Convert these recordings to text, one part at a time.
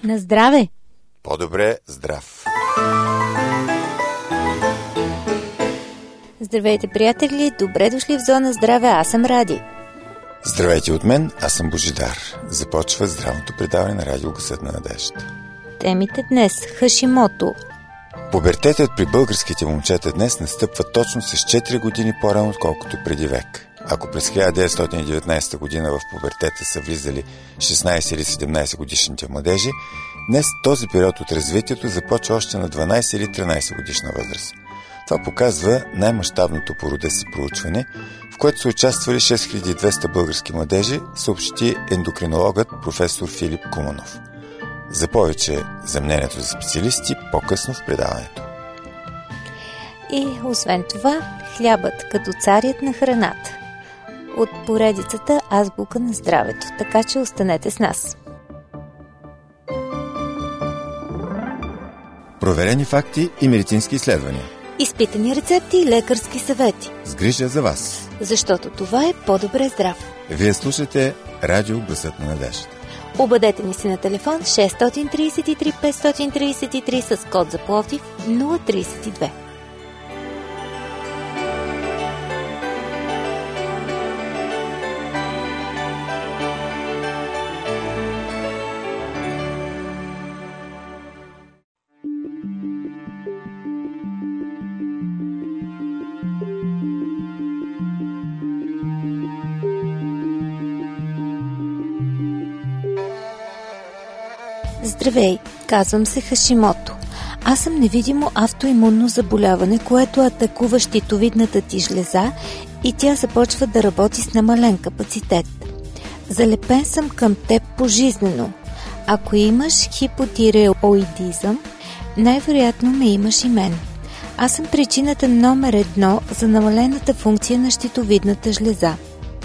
На здраве! По-добре здрав! Здравейте, приятели! Добре дошли в Зона Здраве, аз съм Ради. Здравейте от мен, аз съм Божидар. Започва здравното предаване на Радио Гласът на надежда. Темите днес – Хашимото. Пубертетът при българските момчета днес настъпва точно с 4 години по-рано, отколкото преди век. Ако през 1919 година в пубертета са влизали 16 или 17 годишните младежи, днес този период от развитието започва още на 12 или 13 годишна възраст. Това показва най-мащабното по рода си проучване, в което са участвали 6200 български младежи, съобщи ендокринологът професор Филип Куманов. За повече за мнението за специалисти по-късно в предаването. И освен това, хлябът като царят на храната. От поредицата Азбука на здравето, така че останете с нас. Проверени факти и медицински изследвания. Изпитани рецепти и лекарски съвети. С грижа за вас. Защото това е по-добре здрав. Вие слушате Радио Гласът на надежда. Обадете ни се на телефон 633 533 с код за Пловдив 032. Здравей, казвам се Хашимото. Аз съм невидимо автоимунно заболяване, което атакува щитовидната ти жлеза и тя започва да работи с намален капацитет. Залепен съм към теб пожизнено. Ако имаш хипотиреоидизъм, най-вероятно ме имаш и мен. Аз съм причината номер 1 за намалената функция на щитовидната жлеза.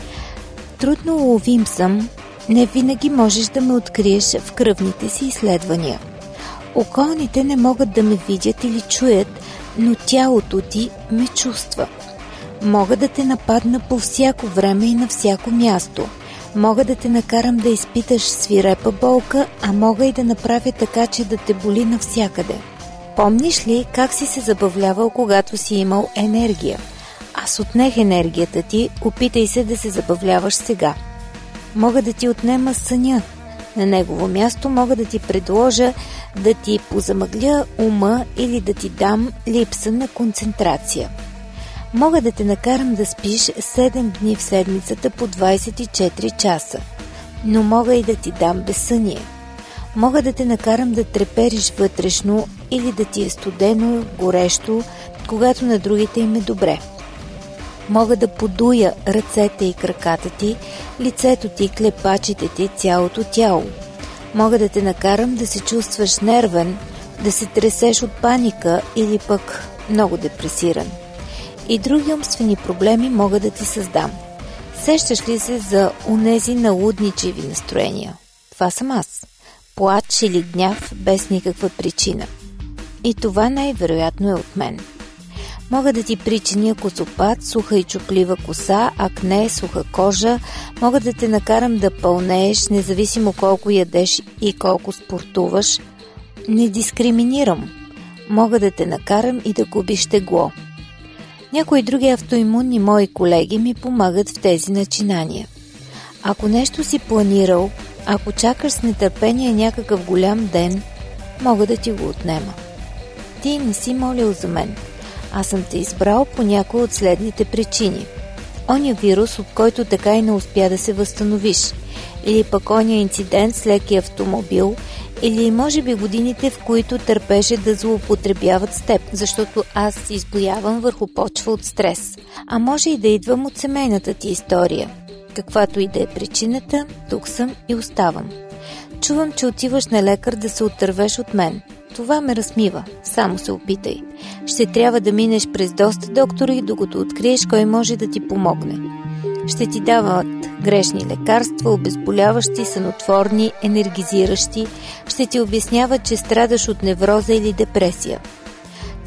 Трудно уловим съм. Не винаги можеш да ме откриеш в кръвните си изследвания. Околните не могат да ме видят или чуят, но тялото ти ме чувства. Мога да те нападна по всяко време и на всяко място. Мога да те накарам да изпиташ свирепа болка, а мога и да направя така, че да те боли навсякъде. Помниш ли как си се забавлявал, когато си имал енергия? Аз отнех енергията ти, опитай се да се забавляваш сега. Мога да ти отнема съня. На негово място мога да ти предложа да ти позамъгля ума или да ти дам липса на концентрация. Мога да те накарам да спиш 7 дни в седмицата по 24 часа. Но мога и да ти дам безсъние. Мога да те накарам да трепериш вътрешно или да ти е студено, горещо, когато на другите им е добре. Мога да подуя ръцете и краката ти, лицето ти, клепачите ти, цялото тяло. Мога да те накарам да се чувстваш нервен, да се тресеш от паника или пък много депресиран. И други умствени проблеми мога да ти създам. Сещаш ли се за онези налудничеви настроения? Това съм аз. Плач или гняв без никаква причина. И това най-вероятно е от мен. Мога да ти причиня косопад, суха и чуплива коса, акне, суха кожа. Мога да те накарам да пълнееш, независимо колко ядеш и колко спортуваш. Не дискриминирам. Мога да те накарам и да губиш тегло. Някои други автоимунни мои колеги ми помагат в тези начинания. Ако нещо си планирал, ако чакаш с нетърпение някакъв голям ден, мога да ти го отнема. Ти не си молил за мен. Аз съм те избрал по някои от следните причини. Оня вирус, от който така и не успя да се възстановиш, или пък оня инцидент с леки автомобил, или може би годините, в които търпеше да злоупотребяват с теб, защото аз се избоявам върху почва от стрес. А може и да идвам от семейната ти история. Каквато и да е причината, тук съм и оставам. Чувам, че отиваш на лекар да се отървеш от мен. Това ме размива. Само се опитай. Ще трябва да минеш през доста доктори, докато откриеш кой може да ти помогне. Ще ти дават грешни лекарства, обезболяващи, сънотворни, енергизиращи. Ще ти обясняват, че страдаш от невроза или депресия.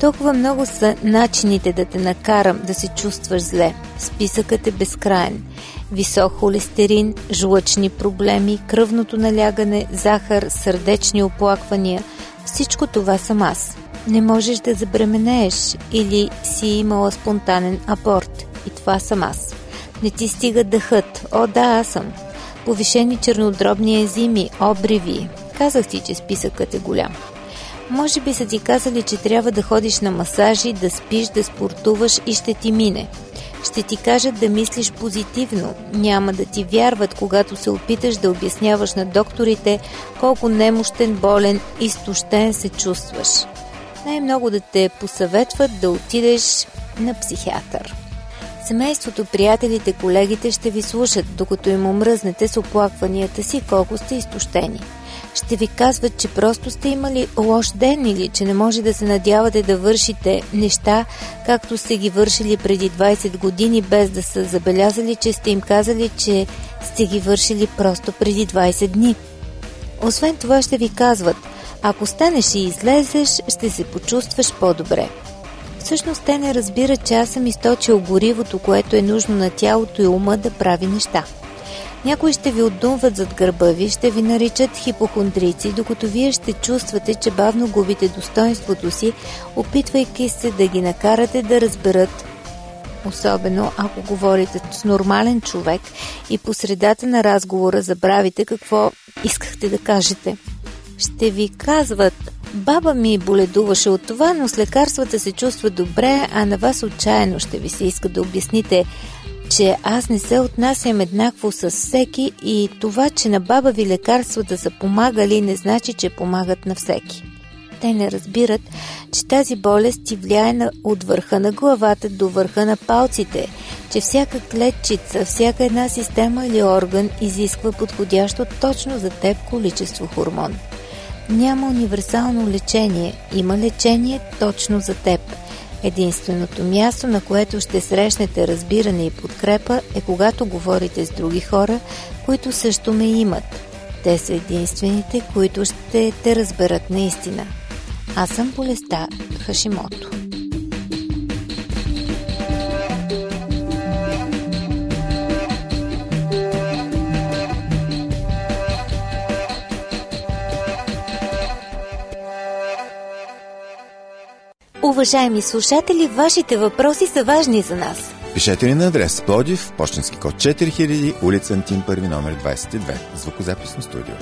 Толкова много са начините да те накарам да се чувстваш зле. Списъкът е безкраен. Висок холестерин, жлъчни проблеми, кръвното налягане, захар, сърдечни оплаквания. Всичко това съм аз. Не можеш да забременееш или си имала спонтанен аборт. И това съм аз. Не ти стига дъхът. О, да, аз съм. Повишени чернодробни ензими, обриви. Казах ти, че списъкът е голям. Може би са ти казали, че трябва да ходиш на масажи, да спиш, да спортуваш и ще ти мине. Ще ти кажат да мислиш позитивно. Няма да ти вярват, когато се опиташ да обясняваш на докторите колко немощен, болен, изтощен се чувстваш. Най-много да те посъветват да отидеш на психиатър. Семейството, приятелите, колегите ще ви слушат, докато им омръзнете с оплакванията си колко сте изтощени. Ще ви казват, че просто сте имали лош ден или че не може да се надявате да вършите неща, както сте ги вършили преди 20 години, без да са забелязали, че сте им казали, че сте ги вършили просто преди 20 дни. Освен това ще ви казват, ако станеш и излезеш, ще се почувстваш по-добре. Всъщност те не разбират, че аз съм източил горивото, което е нужно на тялото и ума да прави неща. Някои ще ви отдумват зад гърба ви, ще ви наричат хипохондрици, докато вие ще чувствате, че бавно губите достоинството си, опитвайки се да ги накарате да разберат, особено ако говорите с нормален човек и по средата на разговора забравите какво искахте да кажете. Ще ви казват, баба ми боледуваше от това, но с лекарствата се чувства добре, а на вас отчаяно ще ви се иска да обясните, че аз не се отнасям еднакво с всеки и това, че на баба ви лекарствата са помагали, не значи, че помагат на всеки. Те не разбират, че тази болест ти влияе от върха на главата до върха на палците, че всяка клетчица, всяка една система или орган изисква подходящо точно за теб количество хормон. Няма универсално лечение, има лечение точно за теб. Единственото място, на което ще срещнете разбиране и подкрепа, е когато говорите с други хора, които също ме имат. Те са единствените, които ще те разберат наистина. Аз съм болестта Хашимото. Уважаеми слушатели, вашите въпроси са важни за нас. Пишете ни на адрес Пловдив, пощенски код 4000, улица Антим 1, номер 22, звукозаписно студио.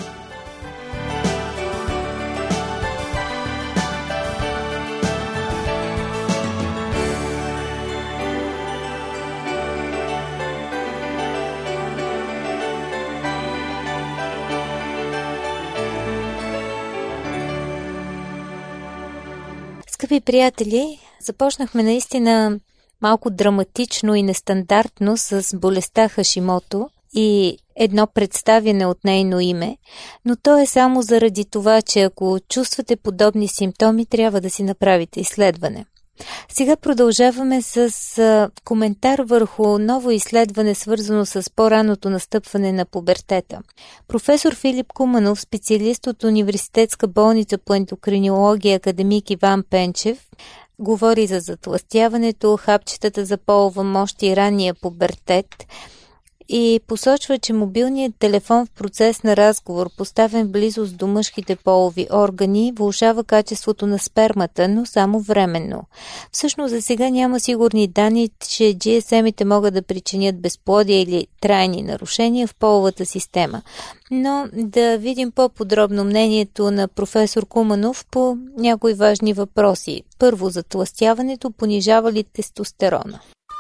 Скъпи приятели, започнахме наистина малко драматично и нестандартно с болестта Хашимото и едно представяне от нейно име, но то е само заради това, че ако чувствате подобни симптоми, трябва да си направите изследване. Сега продължаваме с коментар върху ново изследване, свързано с по-раното настъпване на пубертета. Професор Филип Куманов, специалист от Университетска болница по ендокринология академик Иван Пенчев, говори за затлъстяването, хапчетата за полова мощ и ранния пубертет и посочва, че мобилният телефон в процес на разговор, поставен в близост до мъжките полови органи, влошава качеството на спермата, но само временно. Всъщност за сега няма сигурни данни, че GSM-ите могат да причинят безплодие или трайни нарушения в половата система. Но да видим по-подробно мнението на професор Куманов по някои важни въпроси. Първо, затлъстяването понижава ли тестостерона?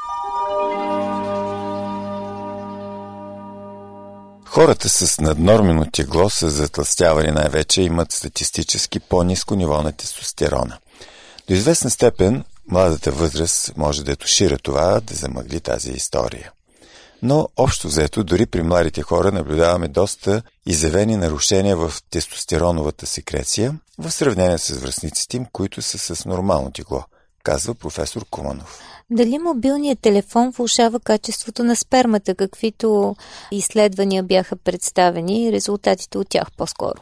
Хората с наднормено тегло са затлъстявани най-вече имат статистически по-ниско ниво на тестостерона. До известна степен младата възраст може да тушира това, да замъгли тази история. Но общо взето, дори при младите хора наблюдаваме доста изявени нарушения в тестостероновата секреция в сравнение с връстниците им, които са с нормално тегло, казва професор Куманов. Дали мобилният телефон влошава качеството на спермата, каквито изследвания бяха представени и резултатите от тях по-скоро?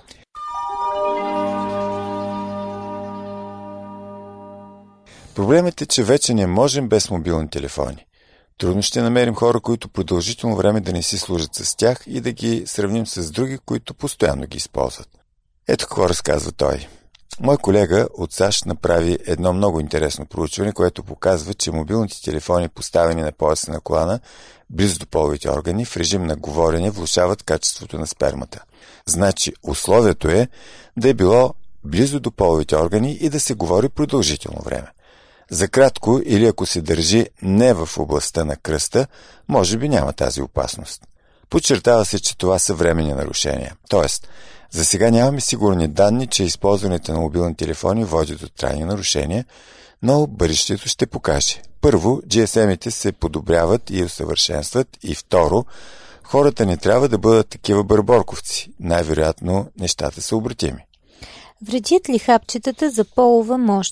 Проблемът е, че вече не можем без мобилни телефони. Трудно ще намерим хора, които продължително време да не си служат с тях и да ги сравним с други, които постоянно ги използват. Ето какво разказва той. Мой колега от САЩ направи едно много интересно проучване, което показва, че мобилните телефони, поставени на пояса на колана, близо до половите органи, в режим на говорене, влошават качеството на спермата. Значи, условието е да е било близо до половите органи и да се говори продължително време. За кратко или ако се държи не в областта на кръста, може би няма тази опасност. Подчертава се, че това са временни нарушения. Тоест, за сега нямаме сигурни данни, че използването на мобилни телефони води до трайни нарушения, но бъдещето ще покаже. Първо, GSM-ите се подобряват и усъвършенстват и второ, хората не трябва да бъдат такива бърборковци. Най-вероятно нещата са обратими. Вредят ли хапчетата за полова мощ?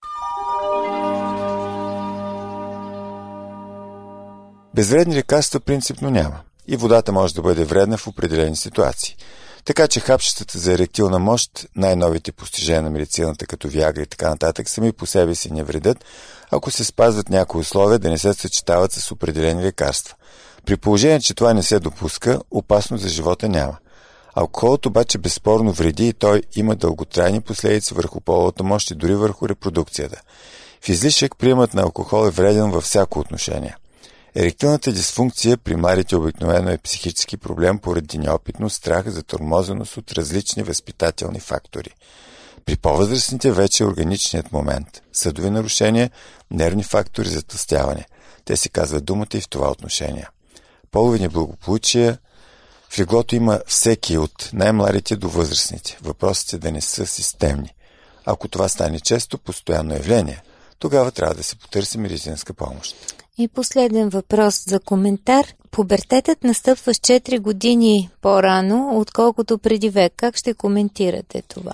Безвредни лекарства принципно няма. И водата може да бъде вредна в определени ситуации. Така че хапчетата за еректилна мощ, най-новите постижения на медицината, като Виагра и така нататък, сами по себе си не вредят, ако се спазват някои условия да не се съчетават с определени лекарства. При положение, че това не се допуска, опасност за живота няма. Алкохолът обаче безспорно вреди и той има дълготрайни последици върху половата мощ и дори върху репродукцията. В излишък приемът на алкохол е вреден във всяко отношение. Еректилната дисфункция при младите обикновено е психически проблем поради неопитност, страх, затормозеност от различни възпитателни фактори. При по-възрастните вече е органичният момент, съдови нарушения, нервни фактори за тлъстяване. Те се казват думата и в това отношение. Полови неблагополучия в леглото има всеки от най-младите до възрастните. Въпросът е да не са системни. Ако това стане често, постоянно явление, тогава трябва да се потърси медицинска помощ. И последен въпрос за коментар. Пубертетът настъпва с 4 години по-рано, отколкото преди век. Как ще коментирате това?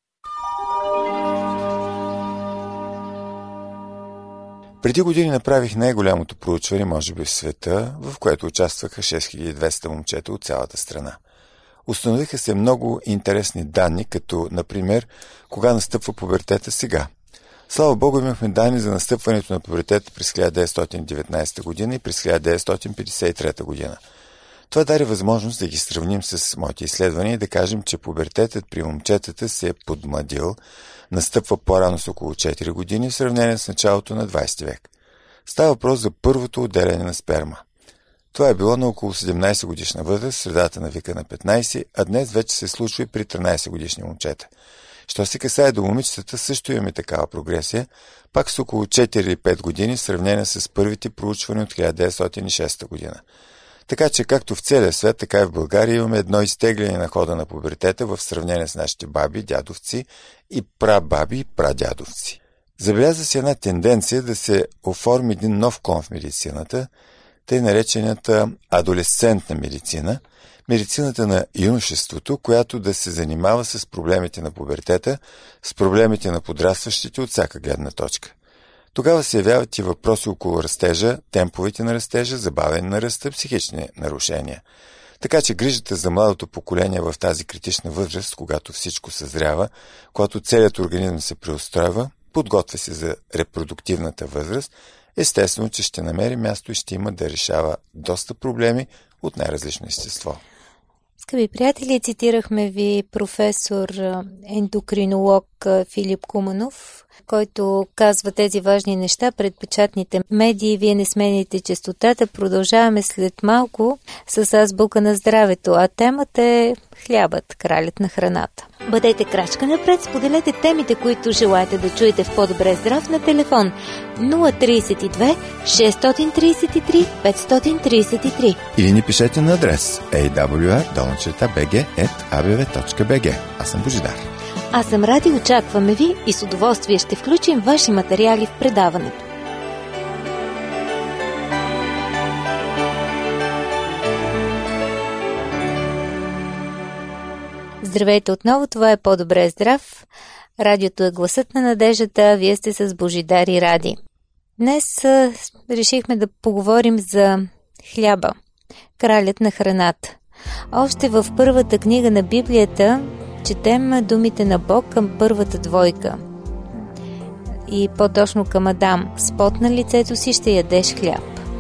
Преди години направих най-голямото проучване, може би в света, в което участваха 6200 момчета от цялата страна. Установиха се много интересни данни, като, например, кога настъпва пубертета сега. Слава Богу, имахме данни за настъпването на пубертета през 1919 година и през 1953 година. Това даде възможност да ги сравним с моите изследвания и да кажем, че пубертетът при момчетата се е подмладил, настъпва по-рано с около 4 години в сравнение с началото на 20 век. Става въпрос за първото отделяне на сперма. Това е било на около 17 годишна възраст, в средата на века на 15, а днес вече се случва и при 13 годишни момчета. Що се касае до момичетата, също имаме такава прогресия, пак с около 4 или 5 години в сравнение с първите проучвания от 1906 година. Така че както в целия свет, така и в България имаме едно изтегляне на хода на пубертета в сравнение с нашите баби, дядовци и прабаби и прадядовци. Забелязва се една тенденция да се оформи един нов клон в медицината, тъй наречената адолесцентна медицина, медицината на юношеството, която да се занимава с проблемите на пубертета, с проблемите на подрастващите от всяка гледна точка. Тогава се явяват и въпроси около растежа, темповете на растежа, забавяне на ръста, психични нарушения. Така че грижата за младото поколение в тази критична възраст, когато всичко съзрява, когато целият организъм се преустройва, подготвя се за репродуктивната възраст, естествено, че ще намери място и ще има да решава доста проблеми от най-различно естество. Скъпи приятели, цитирахме ви професор ендокринолог Филип Куманов, който казва тези важни неща пред печатните медии. Вие не смените честотата. Продължаваме след малко с азбука на здравето, а темата е хлябът, кралят на храната. Бъдете крачка напред, споделете темите, които желаете да чуете в По-добре здрав на телефон 032 633 533. Или ни пишете на адрес awr@abv.bg. Аз съм Божидар. Аз съм Ради, очакваме ви и с удоволствие ще включим ваши материали в предаването. Здравейте отново, това е По-добре здрав. Радиото е гласът на надеждата, вие сте с Божидар и Ради. Днес решихме да поговорим за хляба, кралят на храната. Още в първата книга на Библията четем думите на Бог към първата двойка. и по-точно към Адам, с пот на лицето си ще ядеш хляб.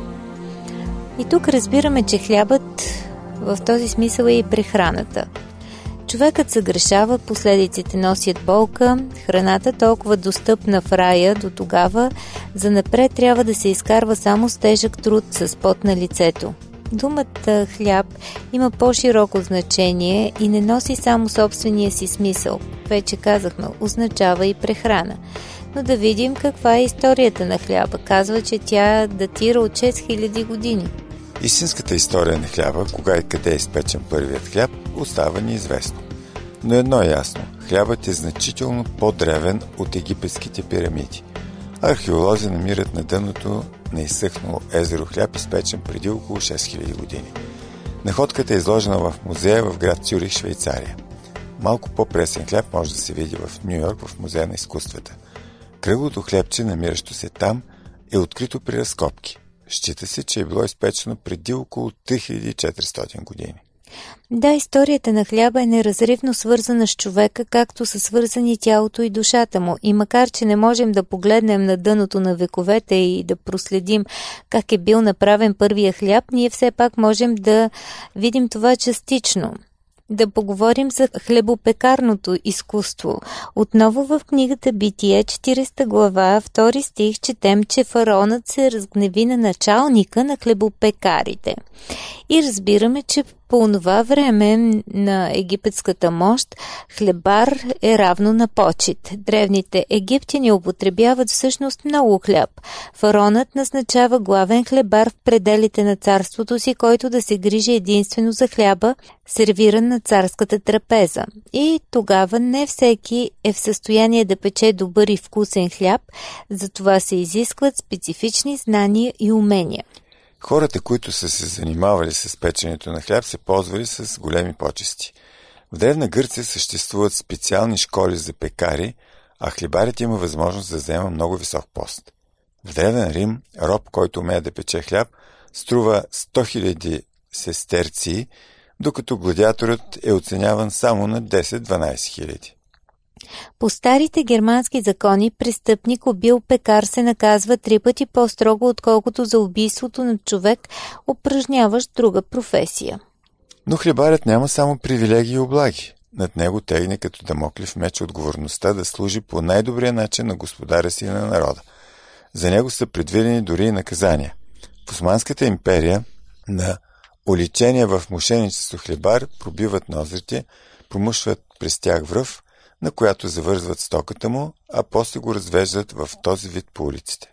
И тук разбираме, че хлябът в този смисъл е и прехраната. Човекът съгрешава, последиците носят болка, храната толкова достъпна в рая до тогава, занапред трябва да се изкарва само с тежък труд, с пот на лицето. Думата хляб има по-широко значение и не носи само собствения си смисъл. Вече казахме, означава и прехрана. Но да видим каква е историята на хляба. Казва, че тя датира от 6000 години. Истинската история на хляба, кога и къде е изпечен първият хляб, остава неизвестно. Но едно е ясно – хлябът е значително по-древен от египетските пирамиди. Археолози намират на дъното на изсъхнало езеро хляб, изпечен преди около 6000 години. Находката е изложена в музея в град Цюрих, Швейцария. Малко по-пресен хляб може да се види в Ню-Йорк в музея на изкуствата. Кръглото хлябче, намиращо се там, е открито при разкопки. Счита се, че е било изпечено преди около 3400 години. Да, историята на хляба е неразривно свързана с човека, както са свързани тялото и душата му. И макар, че не можем да погледнем на дъното на вековете и да проследим как е бил направен първия хляб, ние все пак можем да видим това частично. Да поговорим за хлебопекарното изкуство. Отново в книгата Битие, 40 глава, 2 стих, четем, че фараонът се разгневи на началника на хлебопекарите. И разбираме, че по това време на египетската мощ хлебар е равно на почит. Древните египтяни употребяват всъщност много хляб. Фараонът назначава главен хлебар в пределите на царството си, който да се грижи единствено за хляба, сервиран на царската трапеза. И тогава не всеки е в състояние да пече добър и вкусен хляб, затова се изискват специфични знания и умения. Хората, които са се занимавали с печенето на хляб, се ползвали с големи почести. В Древна Гърция съществуват специални школи за пекари, а хлебарите има възможност да взема много висок пост. В Древен Рим роб, който умее да пече хляб, струва 100 000 сестерции, докато гладиаторът е оценяван само на 10-12 хиляди. По старите германски закони престъпник убил пекар се наказва 3 пъти по-строго, отколкото за убийството на човек, упражняващ друга професия. Но хлебарят няма само привилегии и облаги. Над него тегне като дамоклев меч отговорността да служи по най-добрия начин на господаря си и на народа. За него са предвидени дори и наказания. В Османската империя на уличения в мошеничество хлебар пробиват ноздрите, промушват през тях връв, на която завързват стоката му, а после го развеждат в този вид по улиците.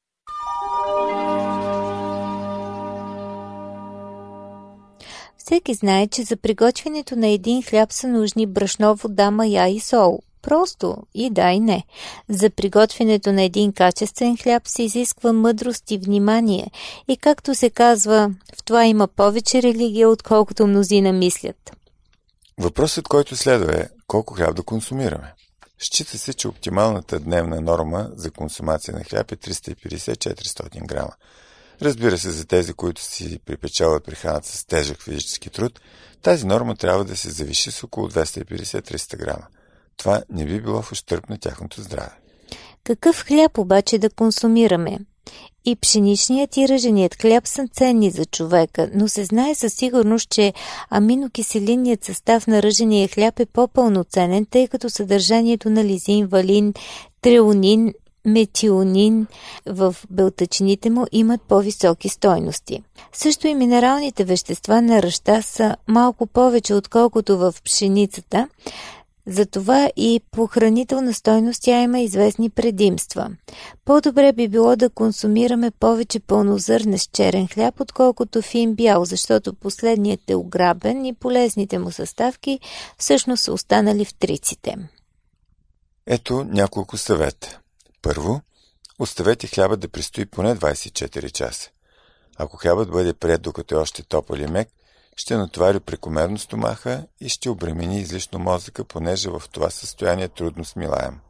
Всеки знае, че за приготвянето на един хляб са нужни брашно, вода, мая и сол. Просто и да и не. За приготвянето на един качествен хляб се изисква мъдрост и внимание. И както се казва, в това има повече религия, отколкото мнозина мислят. Въпросът, който следва е колко хляб да консумираме. Счита се, че оптималната дневна норма за консумация на хляб е 350-400 грама. Разбира се, за тези, които си припечелват прехраната с тежък физически труд, тази норма трябва да се завиши с около 250-300 грама. Това не би било в ущърб на тяхното здраве. Какъв хляб обаче да консумираме? И пшеничният и ръженият хляб са ценни за човека, но се знае със сигурност, че аминокиселинният състав на ръжения хляб е по-пълноценен, тъй като съдържанието на лизин, валин, треонин, метионин в белтъчините му имат по-високи стойности. Също и минералните вещества на ръжта са малко повече, отколкото в пшеницата, затова и по хранителна стойност тя има известни предимства. По-добре би било да консумираме повече пълнозърнест черен хляб, отколкото фин бял, защото последният е ограбен и полезните му съставки всъщност са останали в триците. Ето няколко съвета. Първо, оставете хляба да престои поне 24 часа. Ако хлябът бъде приет докато е още топъл и мек, ще натовари прекомерно стомаха и ще обремени излишно мозъка, понеже в това състояние трудно смилаем.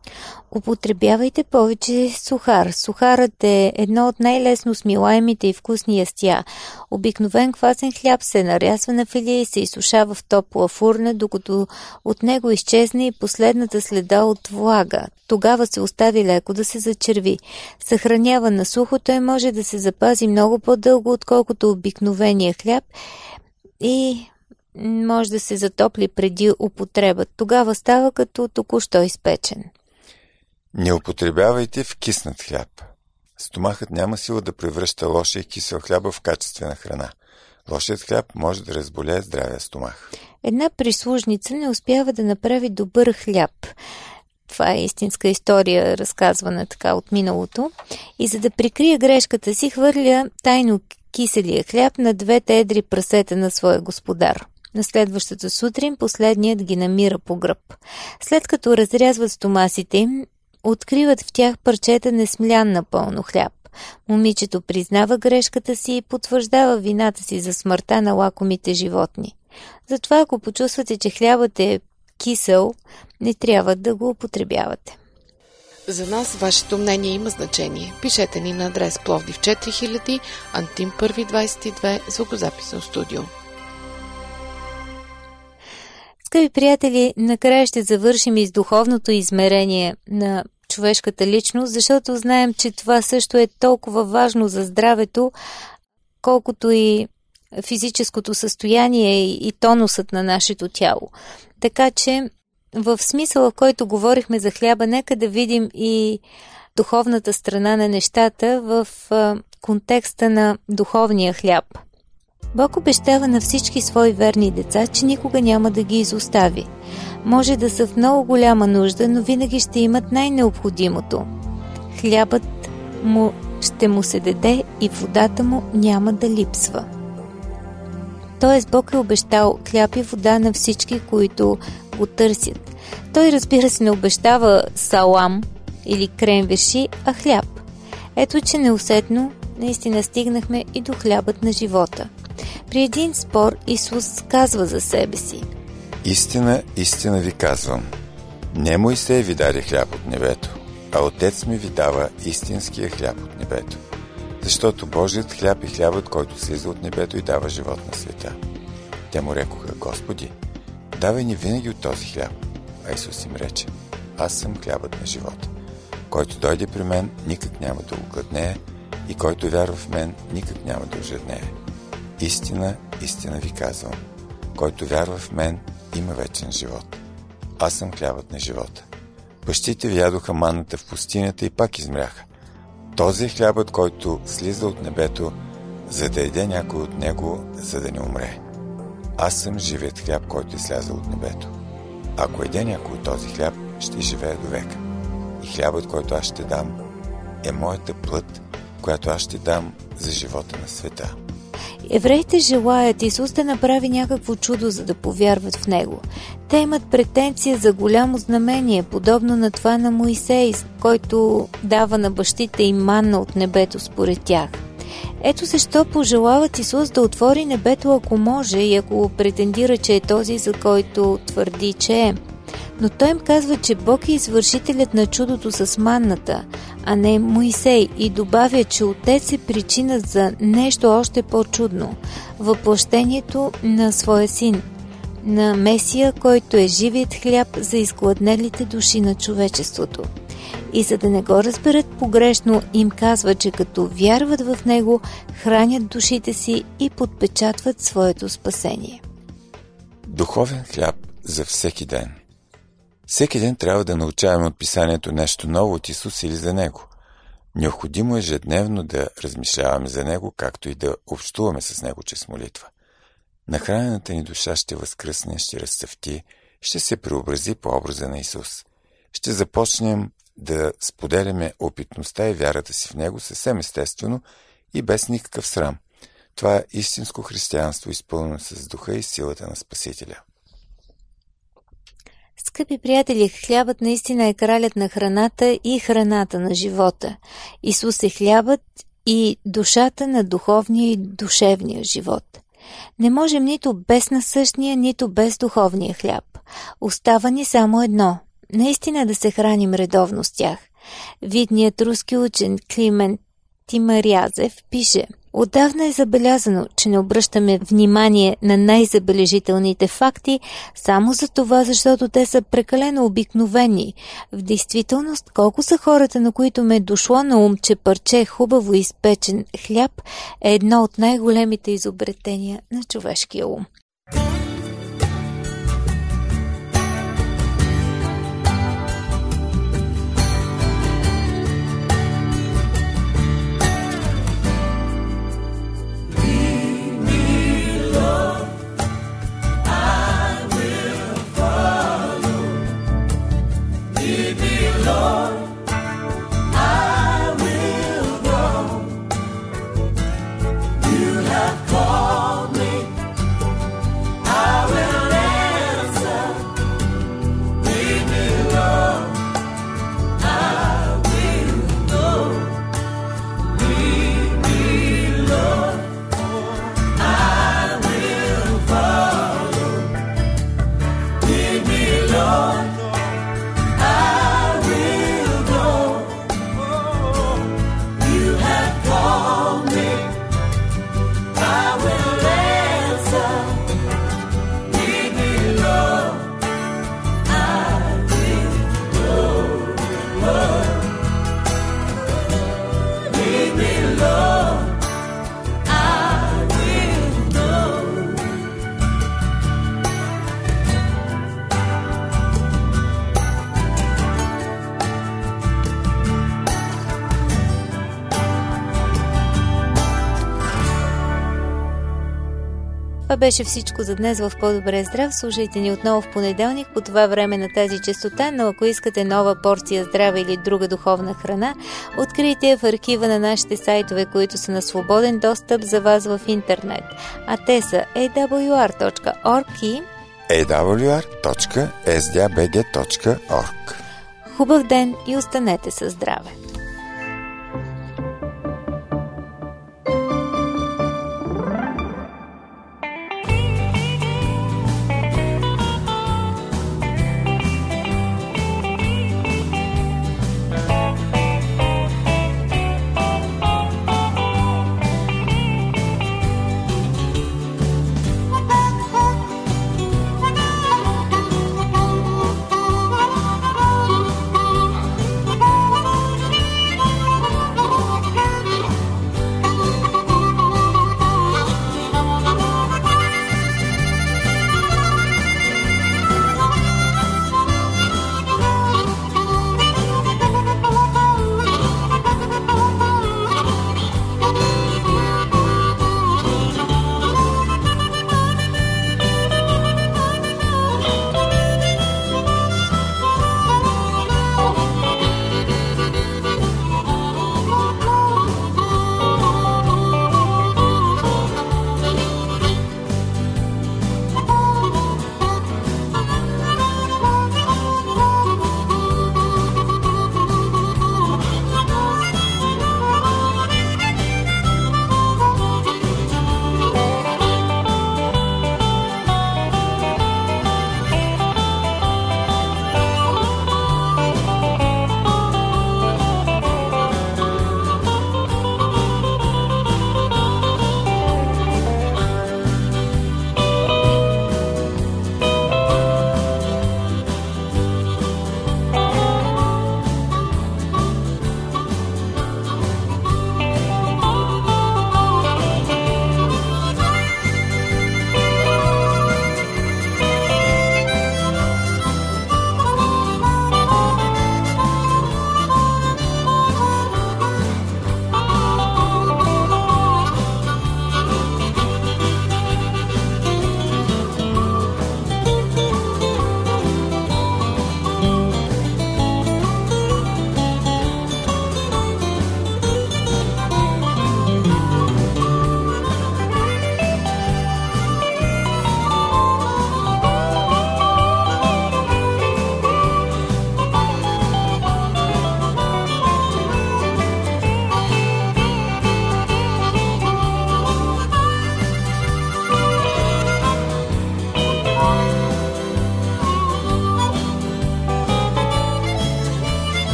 Употребявайте повече сухар. Сухарът е едно от най-лесно смилаемите и вкусни ястия. Обикновен квасен хляб се нарязва на филия и се изсушава в топла фурна, докато от него изчезне и последната следа от влага. Тогава се остави леко да се зачерви. Съхранява на сухо, той може да се запази много по-дълго, отколкото обикновения хляб и може да се затопли преди употреба. Тогава става като току-що изпечен. Не употребявайте в киснат хляб. Стомахът няма сила да превръща лошия кисел хляба в качествена храна. Лошият хляб може да разболее здравия стомах. Една прислужница не успява да направи добър хляб. Това е истинска история, разказвана така от миналото. И за да прикрие грешката си, хвърля тайно киселия хляб на 2 едри прасета на своя господар. На следващата сутрин последният ги намира по гръб. След като разрязват стомасите им, откриват в тях парчета несмлян напълно хляб. Момичето признава грешката си и потвърждава вината си за смъртта на лакомите животни. Затова, ако почувствате, че хлябът е кисел, не трябва да го употребявате. За нас вашето мнение има значение. Пишете ни на адрес Пловдив 4000, Антим 1 22, звукозаписно студио. Скъпи приятели, накрая ще завършим и с духовното измерение на човешката личност, защото знаем, че това също е толкова важно за здравето, колкото и физическото състояние и тонусът на нашето тяло. Така че, в смисъла, в който говорихме за хляба, нека да видим и духовната страна на нещата в контекста на духовния хляб. Бог обещава на всички свои верни деца, че никога няма да ги изостави. Може да са в много голяма нужда, но винаги ще имат най-необходимото. Хлябът му ще му се даде и водата му няма да липсва. Тоест Бог е обещал хляб и вода на всички, които го търсят. Той, разбира се, не обещава салам или кренвирши, а хляб. Ето, че неусетно наистина стигнахме и до хлябът на живота. При един спор Исус казва за себе си: Истина, истина ви казвам, не Мойсей ви даде хляб от небето, а Отец ми ви дава истинския хляб от небето. Защото Божият хляб е хлябът, който слиза от небето и дава живот на света. Те му рекоха: Господи, давай ни винаги от този хляб. А Исус им рече: Аз съм хлябът на живота. Който дойде при мен, никак няма да огладнее, и който вярва в мен, никак няма да ожеднее. Истина, истина ви казвам, който вярва в мен, има вечен живот. Аз съм хлябът на живота. Бащите ви ядоха манната в пустинята и пак измряха. Този е хлябът, който слиза от небето, за да яде някой от него, за да не умре. Аз съм живият хляб, който е слязал от небето. Ако яде някой от този хляб, ще живее до века. И хлябът, който аз ще дам, е моята плът, която аз ще дам за живота на света. Евреите желаят Исус да направи някакво чудо, за да повярват в Него. Те имат претенция за голямо знамение, подобно на това на Моисей, който дава на бащите им манна от небето според тях. Ето защо пожелават Исус да отвори небето, ако може, и ако претендира, че е този, за който твърди, че е. Но той им казва, че Бог е извършителят на чудото с манната, а не Моисей, и добавя, че Отец е причина за нещо още по-чудно – въплъщението на своя син, на Месия, който е живият хляб за изгладнелите души на човечеството. И за да не го разберат погрешно, им казва, че като вярват в него, хранят душите си и подпечатват своето спасение. Духовен хляб за всеки ден. Всеки ден трябва да научаваме от писанието нещо ново от Исус или за Него. Необходимо е ежедневно да размишляваме за Него, както и да общуваме с Него чрез молитва. Нахранената ни душа ще възкръсне, ще разцъфти, ще се преобрази по образа на Исус. Ще започнем да споделяме опитността и вярата си в Него съвсем естествено и без никакъв срам. Това е истинско християнство, изпълнено с духа и силата на Спасителя. Скъпи приятели, хлябът наистина е кралят на храната и храната на живота. Исус е хлябът и душата на духовния и душевния живот. Не можем нито без насъщния, нито без духовния хляб. Остава ни само едно – наистина да се храним редовно с тях. Видният руски учен Климент Тимарязев пише: отдавна е забелязано, че не обръщаме внимание на най-забележителните факти само за това, защото те са прекалено обикновени. В действителност, колко са хората, на които ме е дошло на ум, че парче хубаво изпечен хляб е едно от най-големите изобретения на човешкия ум. Това беше всичко за днес в По-добре здрав. Слушайте ни отново в понеделник по това време на тази честота, но ако искате нова порция здраве или друга духовна храна, открийте я в архива на нашите сайтове, които са на свободен достъп за вас в интернет. А те са awr.org и awr.sdabg.org. Хубав ден и останете със здраве!